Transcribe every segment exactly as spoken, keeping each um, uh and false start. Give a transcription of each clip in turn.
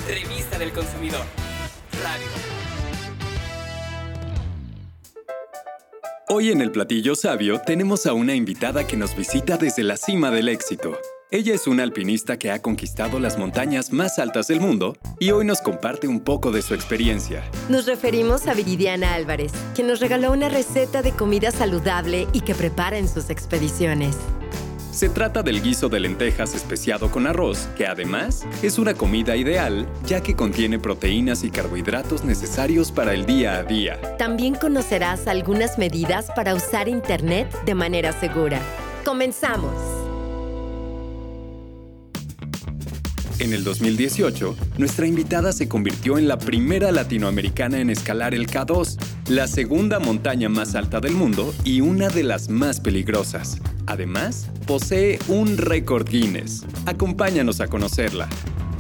Revista del Consumidor. Radio. Hoy en el Platillo Sabio tenemos a una invitada que nos visita desde la cima del éxito. Ella es una alpinista que ha conquistado las montañas más altas del mundo y hoy nos comparte un poco de su experiencia. Nos referimos a Viridiana Álvarez, quien nos regaló una receta de comida saludable y que prepara en sus expediciones. Se trata del guiso de lentejas especiado con arroz, que además es una comida ideal, ya que contiene proteínas y carbohidratos necesarios para el día a día. También conocerás algunas medidas para usar Internet de manera segura. ¡Comenzamos! En el dos mil dieciocho, nuestra invitada se convirtió en la primera latinoamericana en escalar el K dos, la segunda montaña más alta del mundo y una de las más peligrosas. Además, posee un récord Guinness. Acompáñanos a conocerla.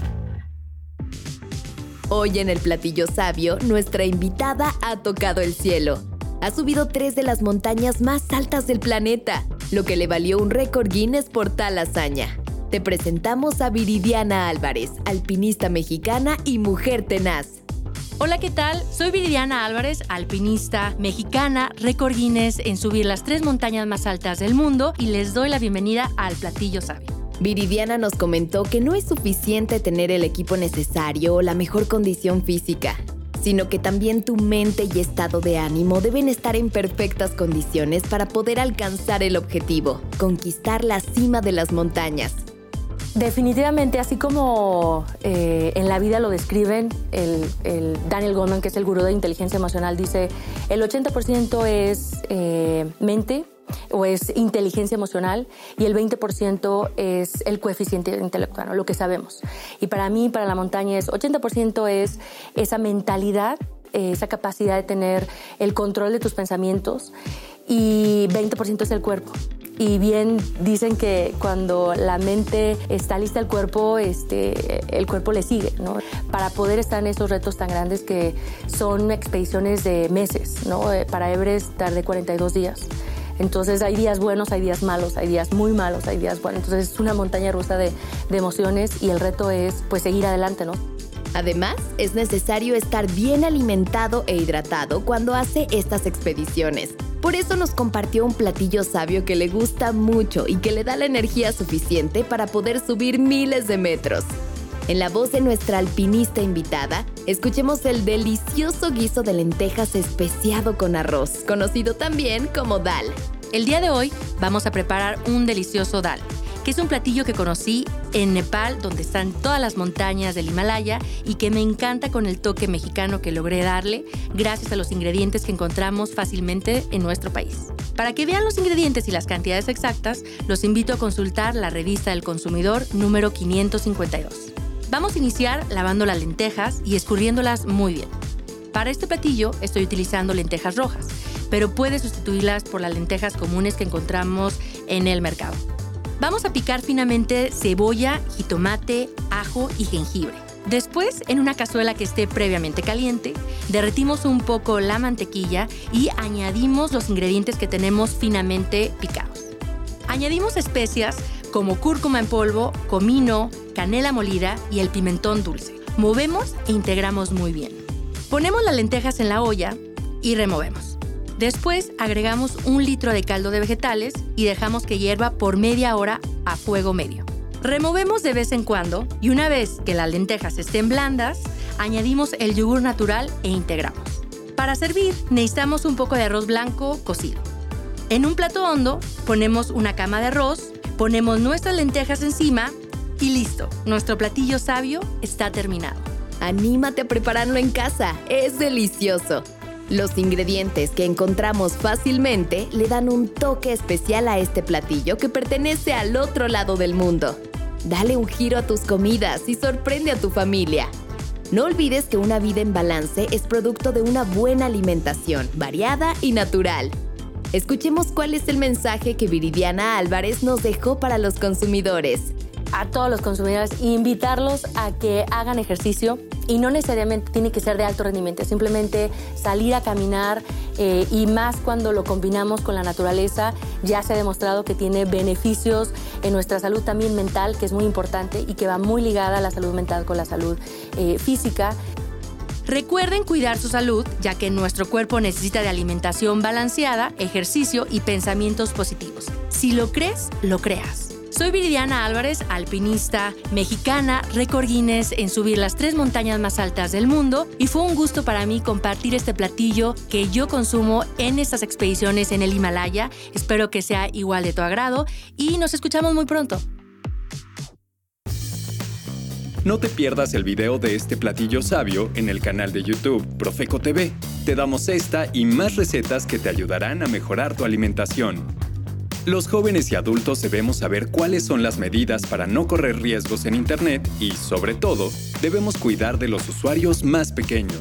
Hoy en el Platillo Sabio, nuestra invitada ha tocado el cielo. Ha subido tres de las montañas más altas del planeta, lo que le valió un récord Guinness por tal hazaña. Te presentamos a Viridiana Álvarez, alpinista mexicana y mujer tenaz. Hola, ¿qué tal? Soy Viridiana Álvarez, alpinista mexicana, récord Guinness en subir las tres montañas más altas del mundo y les doy la bienvenida al Platillo Sabio. Viridiana nos comentó que no es suficiente tener el equipo necesario o la mejor condición física, sino que también tu mente y estado de ánimo deben estar en perfectas condiciones para poder alcanzar el objetivo, conquistar la cima de las montañas. Definitivamente, así como eh, en la vida lo describen, el, el Daniel Goleman, que es el gurú de inteligencia emocional, dice el ochenta por ciento es eh, mente o es inteligencia emocional y el veinte por ciento es el coeficiente intelectual, ¿no? Lo que sabemos. Y para mí, para la montaña, es ochenta por ciento es esa mentalidad, eh, esa capacidad de tener el control de tus pensamientos y veinte por ciento es el cuerpo. Y bien dicen que cuando la mente está lista, el cuerpo, este, el cuerpo le sigue, ¿no? Para poder estar en esos retos tan grandes que son expediciones de meses, ¿no? Para Everest tardé cuarenta y dos días. Entonces hay días buenos, hay días malos, hay días muy malos, hay días buenos. Entonces es una montaña rusa de, de emociones y el reto es pues seguir adelante, ¿no? Además, es necesario estar bien alimentado e hidratado cuando hace estas expediciones. Por eso nos compartió un platillo sabio que le gusta mucho y que le da la energía suficiente para poder subir miles de metros. En la voz de nuestra alpinista invitada, escuchemos el delicioso guiso de lentejas especiado con arroz, conocido también como dal. El día de hoy vamos a preparar un delicioso dal, que es un platillo que conocí en Nepal, donde están todas las montañas del Himalaya y que me encanta con el toque mexicano que logré darle gracias a los ingredientes que encontramos fácilmente en nuestro país. Para que vean los ingredientes y las cantidades exactas, los invito a consultar la Revista del Consumidor número quinientos cincuenta y dos. Vamos a iniciar lavando las lentejas y escurriéndolas muy bien. Para este platillo estoy utilizando lentejas rojas, pero puedes sustituirlas por las lentejas comunes que encontramos en el mercado. Vamos a picar finamente cebolla, jitomate, ajo y jengibre. Después, en una cazuela que esté previamente caliente, derretimos un poco la mantequilla y añadimos los ingredientes que tenemos finamente picados. Añadimos especias como cúrcuma en polvo, comino, canela molida y el pimentón dulce. Movemos e integramos muy bien. Ponemos las lentejas en la olla y removemos. Después agregamos un litro de caldo de vegetales y dejamos que hierva por media hora a fuego medio. Removemos de vez en cuando y una vez que las lentejas estén blandas, añadimos el yogur natural e integramos. Para servir necesitamos un poco de arroz blanco cocido. En un plato hondo ponemos una cama de arroz, ponemos nuestras lentejas encima y listo, nuestro platillo sabio está terminado. Anímate a prepararlo en casa, es delicioso. Los ingredientes que encontramos fácilmente le dan un toque especial a este platillo que pertenece al otro lado del mundo. Dale un giro a tus comidas y sorprende a tu familia. No olvides que una vida en balance es producto de una buena alimentación, variada y natural. Escuchemos cuál es el mensaje que Viridiana Álvarez nos dejó para los consumidores. a todos los consumidores e invitarlos a que hagan ejercicio, y no necesariamente tiene que ser de alto rendimiento, simplemente salir a caminar, eh, y más cuando lo combinamos con la naturaleza. Ya se ha demostrado que tiene beneficios en nuestra salud también mental, que es muy importante y que va muy ligada a la salud mental con la salud eh, física. Recuerden cuidar su salud, ya que nuestro cuerpo necesita de alimentación balanceada, ejercicio y pensamientos positivos. Si lo crees, lo creas. Soy Viridiana Álvarez, alpinista mexicana, récord Guinness en subir las tres montañas más altas del mundo, y fue un gusto para mí compartir este platillo que yo consumo en estas expediciones en el Himalaya. Espero que sea igual de tu agrado y nos escuchamos muy pronto. No te pierdas el video de este platillo sabio en el canal de YouTube Profeco T V. Te damos esta y más recetas que te ayudarán a mejorar tu alimentación. Los jóvenes y adultos debemos saber cuáles son las medidas para no correr riesgos en Internet y, sobre todo, debemos cuidar de los usuarios más pequeños.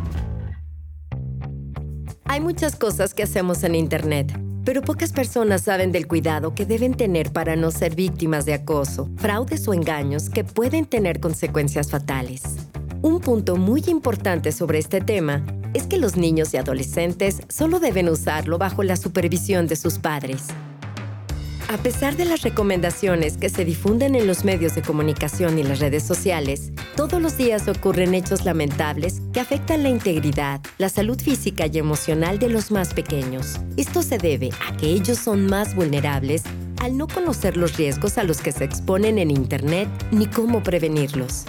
Hay muchas cosas que hacemos en Internet, pero pocas personas saben del cuidado que deben tener para no ser víctimas de acoso, fraudes o engaños que pueden tener consecuencias fatales. Un punto muy importante sobre este tema es que los niños y adolescentes solo deben usarlo bajo la supervisión de sus padres. A pesar de las recomendaciones que se difunden en los medios de comunicación y las redes sociales, todos los días ocurren hechos lamentables que afectan la integridad, la salud física y emocional de los más pequeños. Esto se debe a que ellos son más vulnerables al no conocer los riesgos a los que se exponen en Internet ni cómo prevenirlos.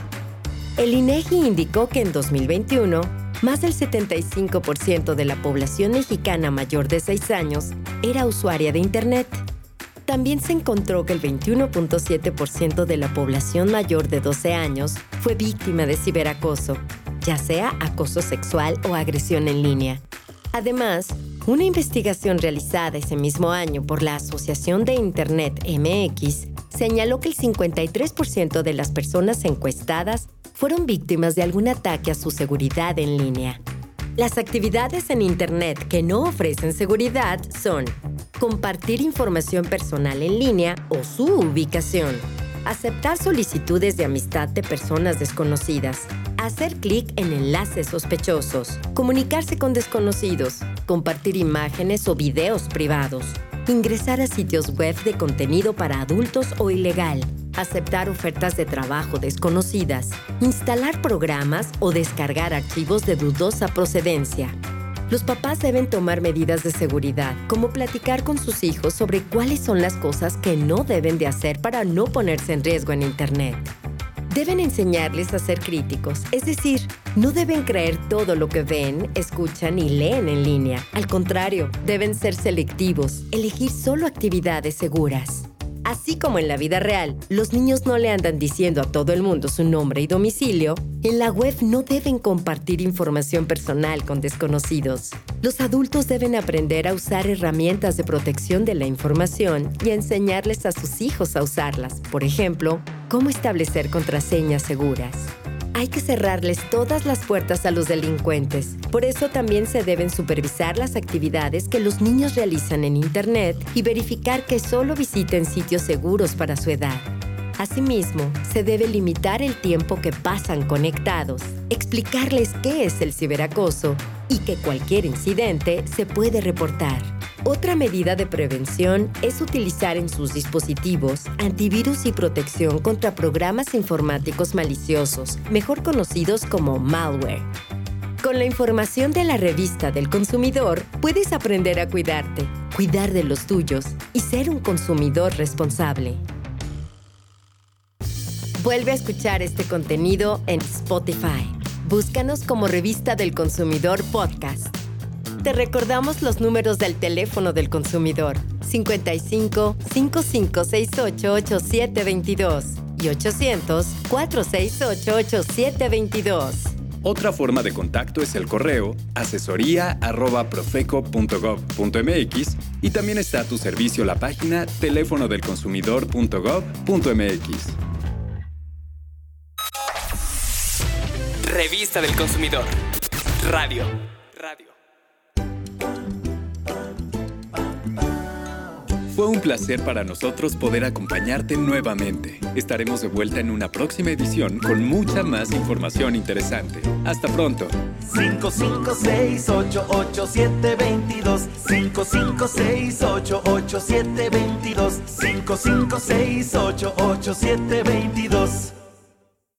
El INEGI indicó que en dos mil veintiuno, más del setenta y cinco por ciento de la población mexicana mayor de seis años era usuaria de Internet. También se encontró que el veintiuno punto siete por ciento de la población mayor de doce años fue víctima de ciberacoso, ya sea acoso sexual o agresión en línea. Además, una investigación realizada ese mismo año por la Asociación de Internet M X señaló que el cincuenta y tres por ciento de las personas encuestadas fueron víctimas de algún ataque a su seguridad en línea. Las actividades en Internet que no ofrecen seguridad son compartir información personal en línea o su ubicación, aceptar solicitudes de amistad de personas desconocidas, hacer clic en enlaces sospechosos, comunicarse con desconocidos, compartir imágenes o videos privados, ingresar a sitios web de contenido para adultos o ilegal, aceptar ofertas de trabajo desconocidas, instalar programas o descargar archivos de dudosa procedencia. Los papás deben tomar medidas de seguridad, como platicar con sus hijos sobre cuáles son las cosas que no deben de hacer para no ponerse en riesgo en Internet. Deben enseñarles a ser críticos, es decir, no deben creer todo lo que ven, escuchan y leen en línea. Al contrario, deben ser selectivos, elegir solo actividades seguras. Así como en la vida real, los niños no le andan diciendo a todo el mundo su nombre y domicilio, en la web no deben compartir información personal con desconocidos. Los adultos deben aprender a usar herramientas de protección de la información y a enseñarles a sus hijos a usarlas. Por ejemplo, cómo establecer contraseñas seguras. Hay que cerrarles todas las puertas a los delincuentes. Por eso también se deben supervisar las actividades que los niños realizan en Internet y verificar que solo visiten sitios seguros para su edad. Asimismo, se debe limitar el tiempo que pasan conectados, explicarles qué es el ciberacoso y que cualquier incidente se puede reportar. Otra medida de prevención es utilizar en sus dispositivos antivirus y protección contra programas informáticos maliciosos, mejor conocidos como malware. Con la información de la Revista del Consumidor, puedes aprender a cuidarte, cuidar de los tuyos y ser un consumidor responsable. Vuelve a escuchar este contenido en Spotify. Búscanos como Revista del Consumidor Podcast. Te recordamos los números del teléfono del consumidor: cincuenta y cinco, cinco cinco seis ocho, ocho siete dos dos y ochocientos, cuatro seis ocho, ocho siete dos dos. Otra forma de contacto es el correo asesoría arroba profeco punto gov punto mx y también está a tu servicio la página teléfono del consumidor punto gov punto mx. Revista del Consumidor. Radio. Radio. Fue un placer para nosotros poder acompañarte nuevamente. Estaremos de vuelta en una próxima edición con mucha más información interesante. Hasta pronto. cinco cinco seis ocho ocho siete dos dos cinco cinco seis ocho ocho siete dos dos cinco cinco seis ocho ocho siete dos dos